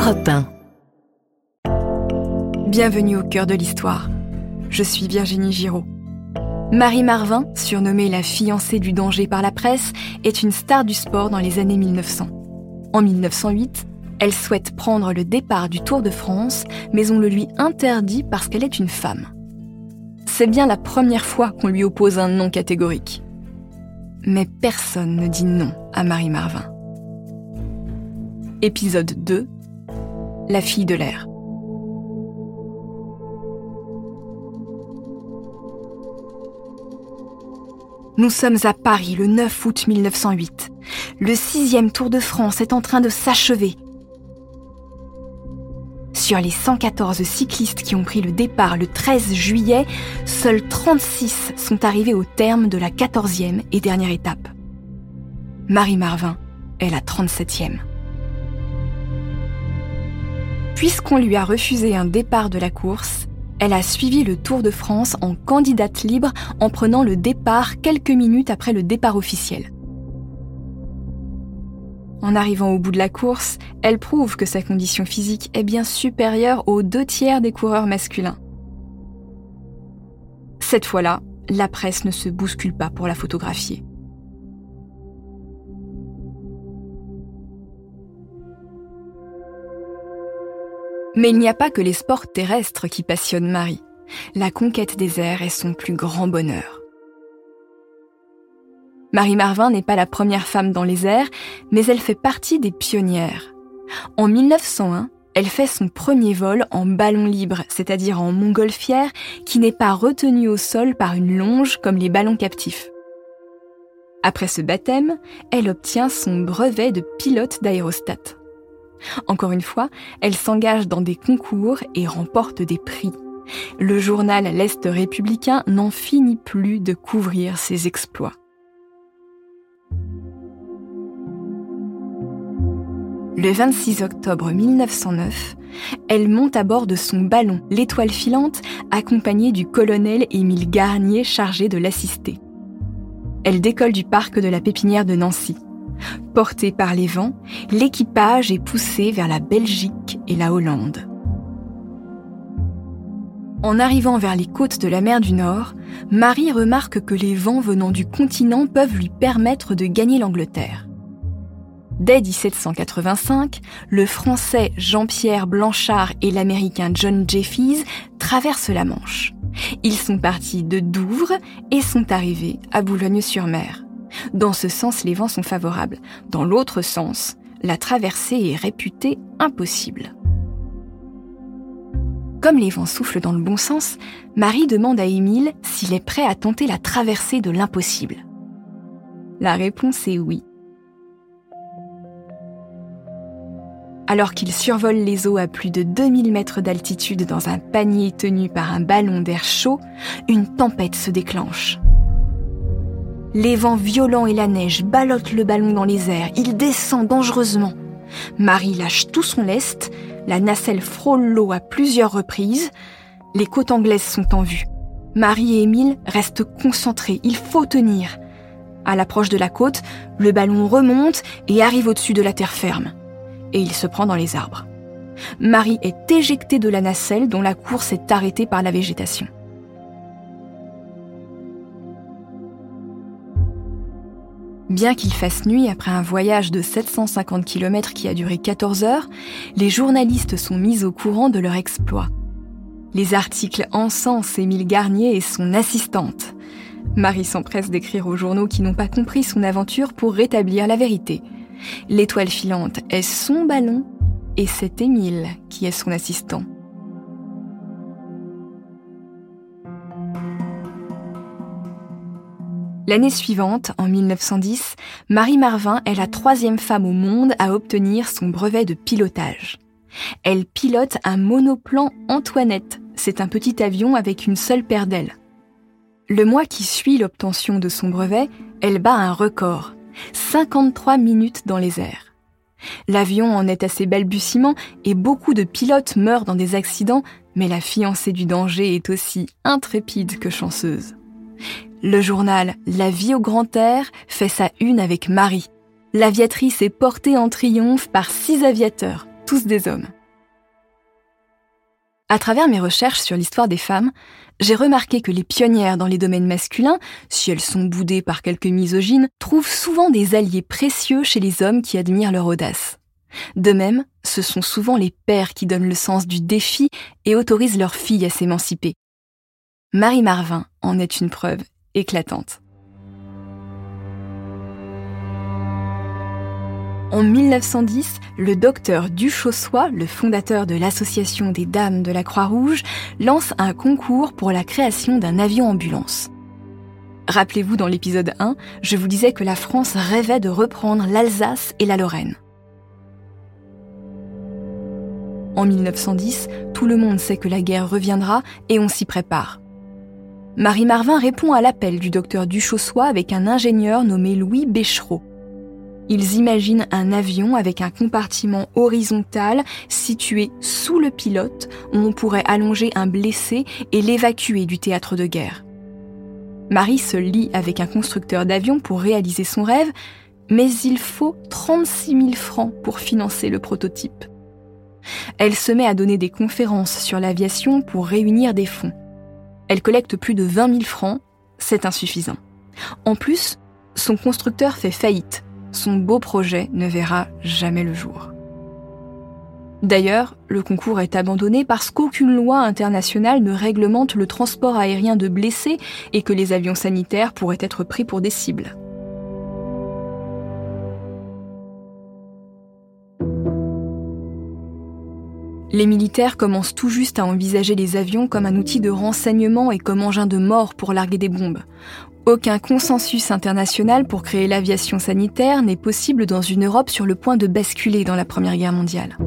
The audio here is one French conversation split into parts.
Europe 1. Bienvenue au cœur de l'histoire. Je suis Virginie Giraud. Marie Marvin, surnommée la fiancée du danger par la presse, est une star du sport dans les années 1900. En 1908, elle souhaite prendre le départ du Tour de France, mais on le lui interdit parce qu'elle est une femme. C'est bien la première fois qu'on lui oppose un non catégorique. Mais personne ne dit non à Marie Marvin. Épisode 2. La fille de l'air. Nous sommes à Paris le 9 août 1908. Le 6e Tour de France est en train de s'achever. Sur les 114 cyclistes qui ont pris le départ le 13 juillet, seuls 36 sont arrivés au terme de la 14e et dernière étape. Marie Marvin est la 37e. Puisqu'on lui a refusé un départ de la course, elle a suivi le Tour de France en candidate libre en prenant le départ quelques minutes après le départ officiel. En arrivant au bout de la course, elle prouve que sa condition physique est bien supérieure aux 2/3 des coureurs masculins. Cette fois-là, la presse ne se bouscule pas pour la photographier. Mais il n'y a pas que les sports terrestres qui passionnent Marie. La conquête des airs est son plus grand bonheur. Marie Marvin n'est pas la première femme dans les airs, mais elle fait partie des pionnières. En 1901, elle fait son premier vol en ballon libre, c'est-à-dire en montgolfière, qui n'est pas retenu au sol par une longe comme les ballons captifs. Après ce baptême, elle obtient son brevet de pilote d'aérostat. Encore une fois, elle s'engage dans des concours et remporte des prix. Le journal L'Est républicain n'en finit plus de couvrir ses exploits. Le 26 octobre 1909, elle monte à bord de son ballon, l'Étoile filante, accompagnée du colonel Émile Garnier chargé de l'assister. Elle décolle du parc de la Pépinière de Nancy. Portée par les vents, l'équipage est poussé vers la Belgique et la Hollande. En arrivant vers les côtes de la mer du Nord, Marie remarque que les vents venant du continent peuvent lui permettre de gagner l'Angleterre. Dès 1785, le Français Jean-Pierre Blanchard et l'Américain John Jefferies traversent la Manche. Ils sont partis de Douvres et sont arrivés à Boulogne-sur-Mer. Dans ce sens, les vents sont favorables. Dans l'autre sens, la traversée est réputée impossible. Comme les vents soufflent dans le bon sens, Marie demande à Émile s'il est prêt à tenter la traversée de l'impossible. La réponse est oui. Alors qu'il survole les eaux à plus de 2000 mètres d'altitude dans un panier tenu par un ballon d'air chaud, une tempête se déclenche. Les vents violents et la neige ballottent le ballon dans les airs. Il descend dangereusement. Marie lâche tout son lest. La nacelle frôle l'eau à plusieurs reprises. Les côtes anglaises sont en vue. Marie et Émile restent concentrés. Il faut tenir. À l'approche de la côte, le ballon remonte et arrive au-dessus de la terre ferme. Et il se prend dans les arbres. Marie est éjectée de la nacelle dont la course est arrêtée par la végétation. Bien qu'il fasse nuit après un voyage de 750 km qui a duré 14 heures, les journalistes sont mis au courant de leur exploit. Les articles encensent Émile Garnier et son assistante. Marie s'empresse d'écrire aux journaux qui n'ont pas compris son aventure pour rétablir la vérité. L'Étoile filante est son ballon et c'est Émile qui est son assistant. L'année suivante, en 1910, Marie Marvin est la 3e femme au monde à obtenir son brevet de pilotage. Elle pilote un monoplan Antoinette. C'est un petit avion avec une seule paire d'ailes. Le mois qui suit l'obtention de son brevet, elle bat un record. 53 minutes dans les airs. L'avion en est à ses balbutiements et beaucoup de pilotes meurent dans des accidents, mais la fiancée du danger est aussi intrépide que chanceuse. Le journal La Vie au grand air fait sa une avec Marie. L'aviatrice est portée en triomphe par 6 aviateurs. tous des hommes. À travers mes recherches sur l'histoire des femmes, j'ai remarqué que les pionnières dans les domaines masculins, si elles sont boudées par quelques misogynes, trouvent souvent des alliés précieux chez les hommes qui admirent leur audace. De même, ce sont souvent les pères qui donnent le sens du défi et autorisent leurs filles à s'émanciper. Marie Marvin en est une preuve éclatante. En 1910, le docteur Duchossois, le fondateur de l'Association des Dames de la Croix-Rouge, lance un concours pour la création d'un avion-ambulance. Rappelez-vous, dans l'épisode 1, je vous disais que la France rêvait de reprendre l'Alsace et la Lorraine. En 1910, tout le monde sait que la guerre reviendra et on s'y prépare. Marie Marvin répond à l'appel du docteur Duchossois avec un ingénieur nommé Louis Béchereau. Ils imaginent un avion avec un compartiment horizontal situé sous le pilote où on pourrait allonger un blessé et l'évacuer du théâtre de guerre. Marie se lie avec un constructeur d'avions pour réaliser son rêve, mais il faut 36 000 francs pour financer le prototype. Elle se met à donner des conférences sur l'aviation pour réunir des fonds. Elle collecte plus de 20 000 francs, c'est insuffisant. En plus, son constructeur fait faillite. Son beau projet ne verra jamais le jour. D'ailleurs, le concours est abandonné parce qu'aucune loi internationale ne réglemente le transport aérien de blessés et que les avions sanitaires pourraient être pris pour des cibles. Les militaires commencent tout juste à envisager les avions comme un outil de renseignement et comme engin de mort pour larguer des bombes. Aucun consensus international pour créer l'aviation sanitaire n'est possible dans une Europe sur le point de basculer dans la Première Guerre mondiale.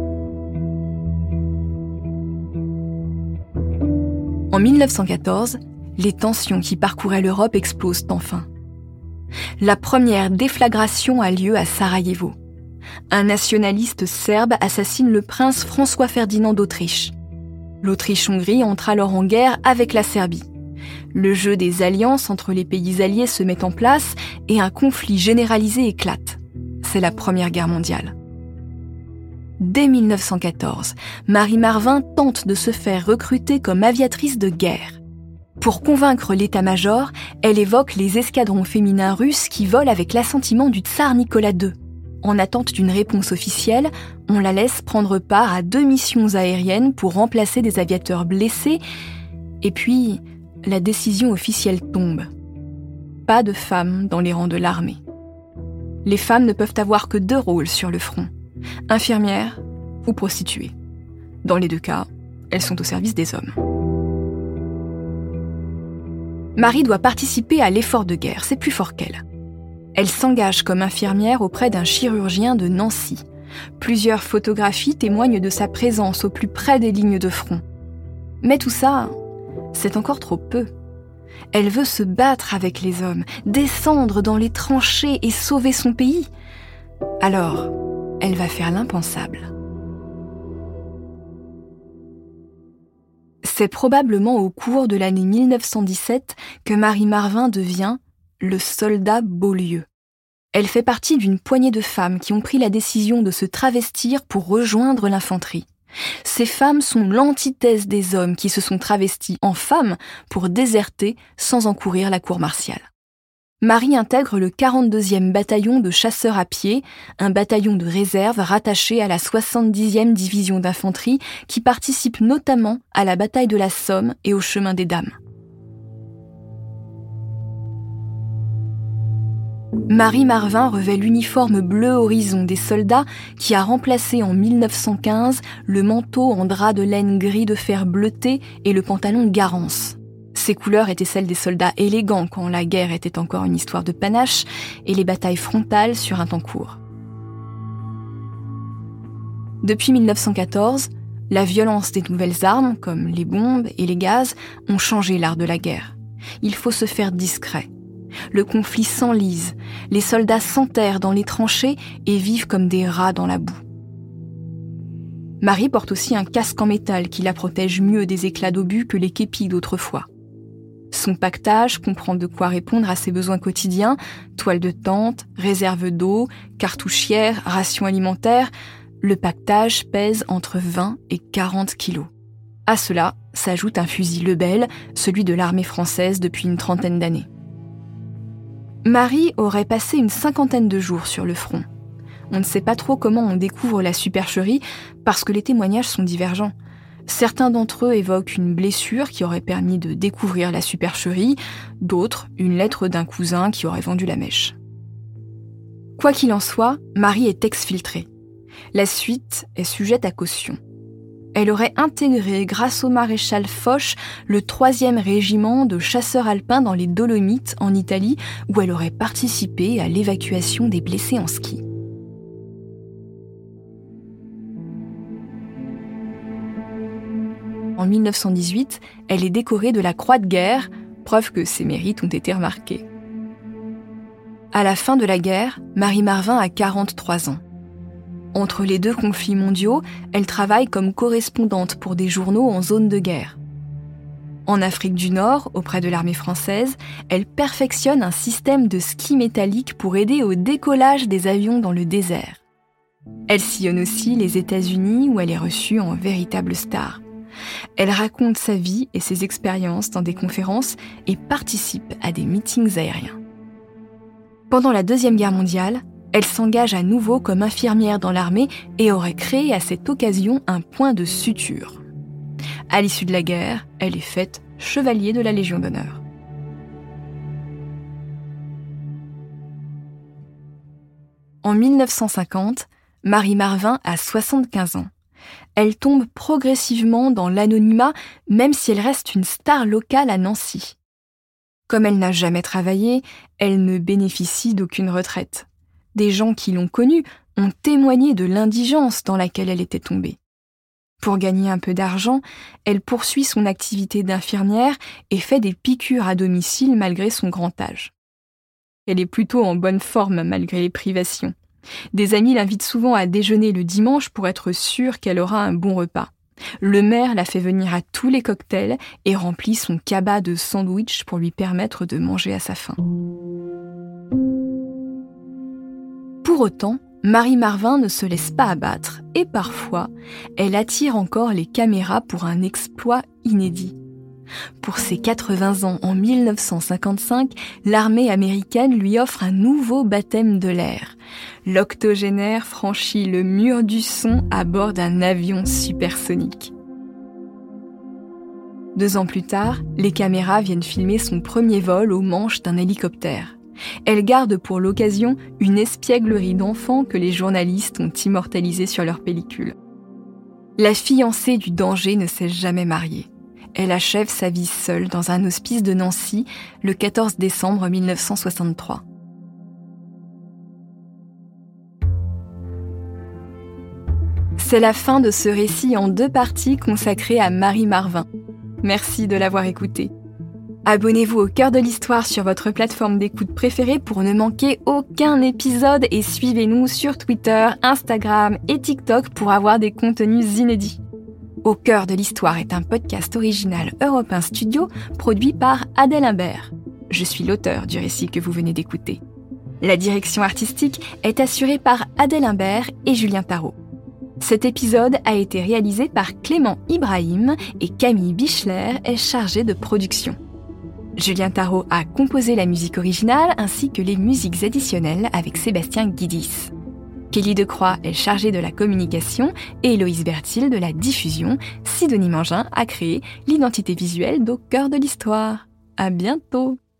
En 1914, les tensions qui parcouraient l'Europe explosent enfin. La première déflagration a lieu à Sarajevo. Un nationaliste serbe assassine le prince François-Ferdinand d'Autriche. L'Autriche-Hongrie entre alors en guerre avec la Serbie. Le jeu des alliances entre les pays alliés se met en place et un conflit généralisé éclate. C'est la Première Guerre mondiale. Dès 1914, Marie Marvin tente de se faire recruter comme aviatrice de guerre. Pour convaincre l'état-major, elle évoque les escadrons féminins russes qui volent avec l'assentiment du tsar Nicolas II. En attente d'une réponse officielle, on la laisse prendre part à 2 missions aériennes pour remplacer des aviateurs blessés. Et puis, la décision officielle tombe. Pas de femmes dans les rangs de l'armée. Les femmes ne peuvent avoir que 2 rôles sur le front, infirmières ou prostituées. Dans les 2 cas, elles sont au service des hommes. Marie doit participer à l'effort de guerre, c'est plus fort qu'elle. Elle s'engage comme infirmière auprès d'un chirurgien de Nancy. Plusieurs photographies témoignent de sa présence au plus près des lignes de front. Mais tout ça, c'est encore trop peu. Elle veut se battre avec les hommes, descendre dans les tranchées et sauver son pays. Alors, elle va faire l'impensable. C'est probablement au cours de l'année 1917 que Marie Marvin devient le soldat Beaulieu. Elle fait partie d'une poignée de femmes qui ont pris la décision de se travestir pour rejoindre l'infanterie. Ces femmes sont l'antithèse des hommes qui se sont travestis en femmes pour déserter sans encourir la cour martiale. Marie intègre le 42e bataillon de chasseurs à pied, un bataillon de réserve rattaché à la 70e division d'infanterie qui participe notamment à la bataille de la Somme et au chemin des Dames. Marie Marvin revêt l'uniforme bleu horizon des soldats qui a remplacé en 1915 le manteau en drap de laine gris de fer bleuté et le pantalon Garance. Ces couleurs étaient celles des soldats élégants quand la guerre était encore une histoire de panache et les batailles frontales sur un temps court. Depuis 1914, la violence des nouvelles armes, comme les bombes et les gaz, ont changé l'art de la guerre. Il faut se faire discret. Le conflit s'enlise, les soldats s'enterrent dans les tranchées et vivent comme des rats dans la boue. Marie porte aussi un casque en métal qui la protège mieux des éclats d'obus que les képis d'autrefois. Son pactage comprend de quoi répondre à ses besoins quotidiens, toile de tente, réserve d'eau, cartouchière, ration alimentaire, Le paquetage pèse entre 20 et 40 kilos. À cela s'ajoute un fusil Lebel, celui de l'armée française depuis une 30aine d'années. Marie aurait passé une 50aine de jours sur le front. On ne sait pas trop comment on découvre la supercherie parce que les témoignages sont divergents. Certains d'entre eux évoquent une blessure qui aurait permis de découvrir la supercherie, d'autres une lettre d'un cousin qui aurait vendu la mèche. Quoi qu'il en soit, Marie est exfiltrée. La suite est sujette à caution. Elle aurait intégré, grâce au maréchal Foch, le 3e régiment de chasseurs alpins dans les Dolomites, en Italie, où elle aurait participé à l'évacuation des blessés en ski. En 1918, elle est décorée de la Croix de guerre, preuve que ses mérites ont été remarqués. À la fin de la guerre, Marie Marvin a 43 ans. Entre les 2 conflits mondiaux, elle travaille comme correspondante pour des journaux en zone de guerre. En Afrique du Nord, auprès de l'armée française, elle perfectionne un système de ski métallique pour aider au décollage des avions dans le désert. Elle sillonne aussi les États-Unis où elle est reçue en véritable star. Elle raconte sa vie et ses expériences dans des conférences et participe à des meetings aériens. Pendant la Deuxième Guerre mondiale, elle s'engage à nouveau comme infirmière dans l'armée et aurait créé à cette occasion un point de suture. À l'issue de la guerre, elle est faite chevalier de la Légion d'honneur. En 1950, Marie Marvin a 75 ans. Elle tombe progressivement dans l'anonymat, même si elle reste une star locale à Nancy. Comme elle n'a jamais travaillé, elle ne bénéficie d'aucune retraite. Des gens qui l'ont connue ont témoigné de l'indigence dans laquelle elle était tombée. Pour gagner un peu d'argent, elle poursuit son activité d'infirmière et fait des piqûres à domicile malgré son grand âge. Elle est plutôt en bonne forme malgré les privations. Des amis l'invitent souvent à déjeuner le dimanche pour être sûre qu'elle aura un bon repas. Le maire la fait venir à tous les cocktails et remplit son cabas de sandwich pour lui permettre de manger à sa faim. Pour autant, Marie Marvin ne se laisse pas abattre et parfois, elle attire encore les caméras pour un exploit inédit. Pour ses 80 ans en 1955, l'armée américaine lui offre un nouveau baptême de l'air. L'octogénaire franchit le mur du son à bord d'un avion supersonique. 2 ans plus tard, les caméras viennent filmer son premier vol au manche d'un hélicoptère. Elle garde pour l'occasion une espièglerie d'enfants que les journalistes ont immortalisée sur leur pellicule. La fiancée du danger ne s'est jamais mariée. Elle achève sa vie seule dans un hospice de Nancy le 14 décembre 1963. C'est la fin de ce récit en 2 parties consacré à Marie Marvin. Merci de l'avoir écouté. Abonnez-vous au Cœur de l'Histoire sur votre plateforme d'écoute préférée pour ne manquer aucun épisode et suivez-nous sur Twitter, Instagram et TikTok pour avoir des contenus inédits. Au Cœur de l'Histoire est un podcast original Europe 1 Studio produit par Adèle Imbert. Je suis l'auteur du récit que vous venez d'écouter. La direction artistique est assurée par Adèle Imbert et Julien Tarot. Cet épisode a été réalisé par Clément Ibrahim et Camille Bichler est chargée de production. Julien Tarot a composé la musique originale ainsi que les musiques additionnelles avec Sébastien Guidis. Kelly Decroix est chargée de la communication et Héloïse Bertil de la diffusion. Sidonie Mangin a créé l'identité visuelle d'Au Cœur de l'Histoire. À bientôt!